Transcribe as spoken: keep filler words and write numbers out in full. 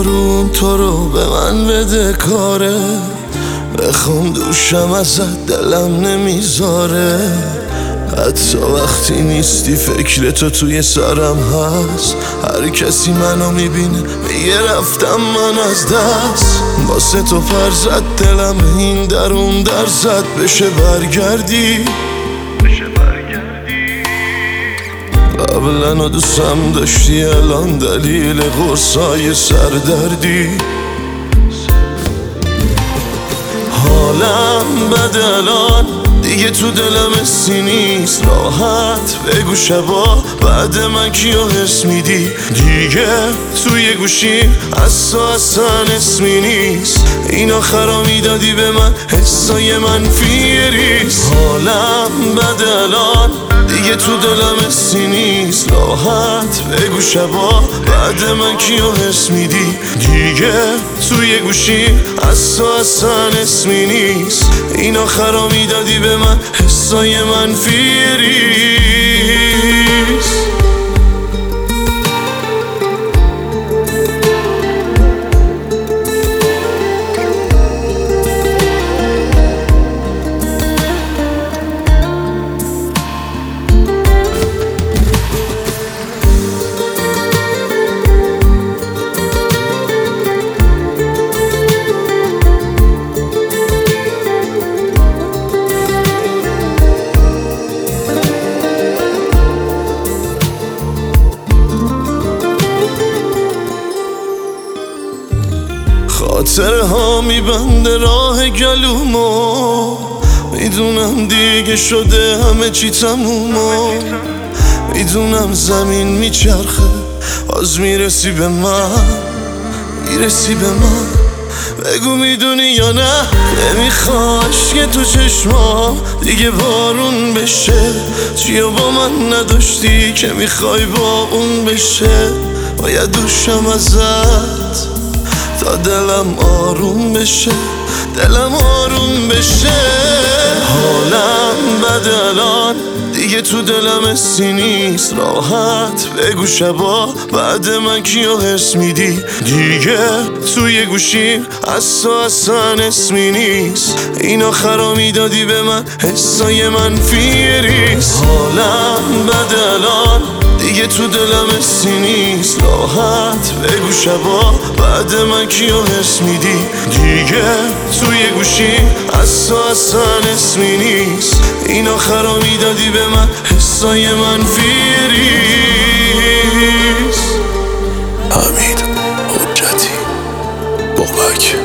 بارون تو رو به من بده کاره، بخوام دوشم ازت دلم نمیذاره. حتی وقتی نیستی فکر تو توی سرم هست، هر کسی منو میبینه میگه رفتم من از دست. واسه تو پر زد دلم این در اون در زد، بشه برگردی قبلا و دوستم داشتی، الان دلیل قرصای سردردی. حالم بد الان دیگه تو دلم حسی نیست، راحت بگو شبا بعد من کیو حس میدی. دیگه توی گوشی از تو اصلا اسمی نیست، این آخرا میدادی به من حسای منفی ریز. حالم بد الان دیگه تو دلم حسی نیست، راحت بگو شبا بعد من کیو حس میدی. دیگه توی گوشی از تو اصلا اسمی نیست، این آخرا میدادی به من حسای منفی ریز. خاطره ها میبنده راه گلومو، میدونم دیگه شده همه چی تمومو. میدونم زمین میچرخه باز میرسی به من، میرسی به من. بگو میدونی یا نه نمیخواش که تو چشما دیگه بارون بشه، چیو با من نداشتی که میخوای با اون بشه. باید دوشم ازت تا دلم آروم بشه، دلم آروم بشه. حالم بد الان دیگه تو دلم حسی نیست، راحت بگو شبا بعد من کیو حس میدی. دیگه توی گوشیم از تو اصلا اسمی نیست، این آخرا میدادی به من حسای منفی ریز. حالم بد الان دیگه تو دلم حسی نیست، راحت بگو شبا بعد من کیو حس میدی. دیگه توی گوشی از تو اصلا اسمی نیست، این آخرا میدادی به من حسای منفی ریز. حمید حجتی بابک.